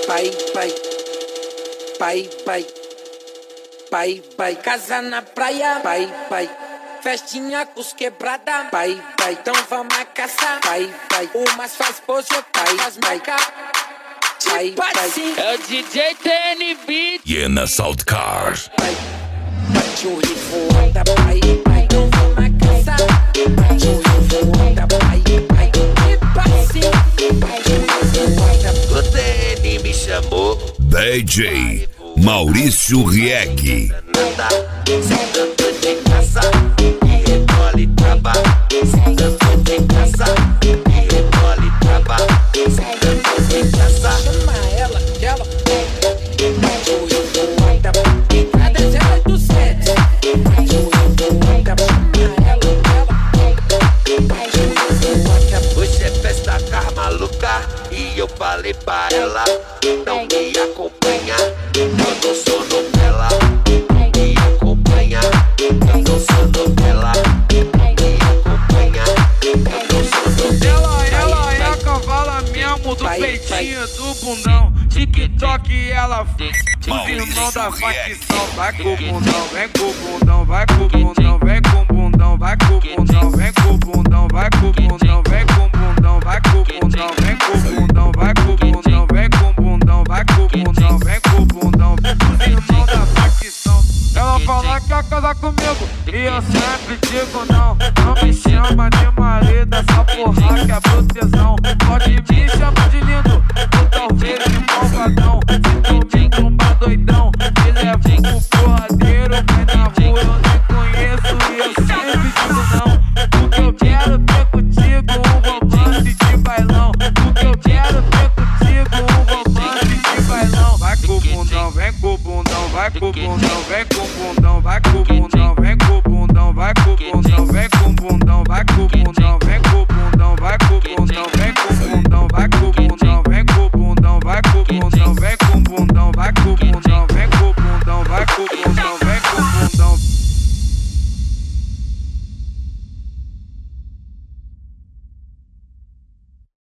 Pai, pai, pai, pai, pai, pai, casa na praia, pai, pai, festinha com os quebrada, pai, pai, então vamos a caçar, pai, pai, umas faz pose, pai, faz marca, pai, pai, é o DJ TNB e na South Car. Pai, bate o revoada, pai, pai, então vamos a caçar, bate o revoada, pai, pai, e passe, bate o revoada. O TN me chamou, DJ Maurício Rieg. tanto de caça, e rebole traba, tanto de caça, e rebole traba, tanto de caça. Chama ela, que ela bate o revoada, cada 087, bate o revoada, chama ela, que ela bate o revoada. Hoje é festa car maluca, e eu falei pra ela, não me acompanha, eu não sou novela. Me acompanha, eu não sou novela. Me acompanha, eu não sou novela. Ela é a cavala mesmo do peitinho do bundão. TikTok ela os irmãos da facção. Vai com o bundão, vem com o bundão, vai com o bundão, vem com o bundão, vai com o bundão, vem com o bundão, vai com o bundão, vem com o bundão, vai com o bundão, vem com o bundão, vai com o bundão, vem com o bundão, vai com o bundão, vem com o bundão. Os irmãos da facção. Ela fala que quer casar comigo e eu sempre digo não. Não me chama de marido, essa porra que é proteção. Pode me chamar de lindo, ou talvez de malvadão. Se tu me trombar doidão, me leva pro porradeiro. Vai na rua, eu nem conheço e eu sempre digo não. Porque eu quero ter contigo um romance de bailão. Porque eu quero ter contigo um romance de bailão. Vai com o bundão, vem com o bundão, vai com o bundão, vem com o bundão, vai com o bundão.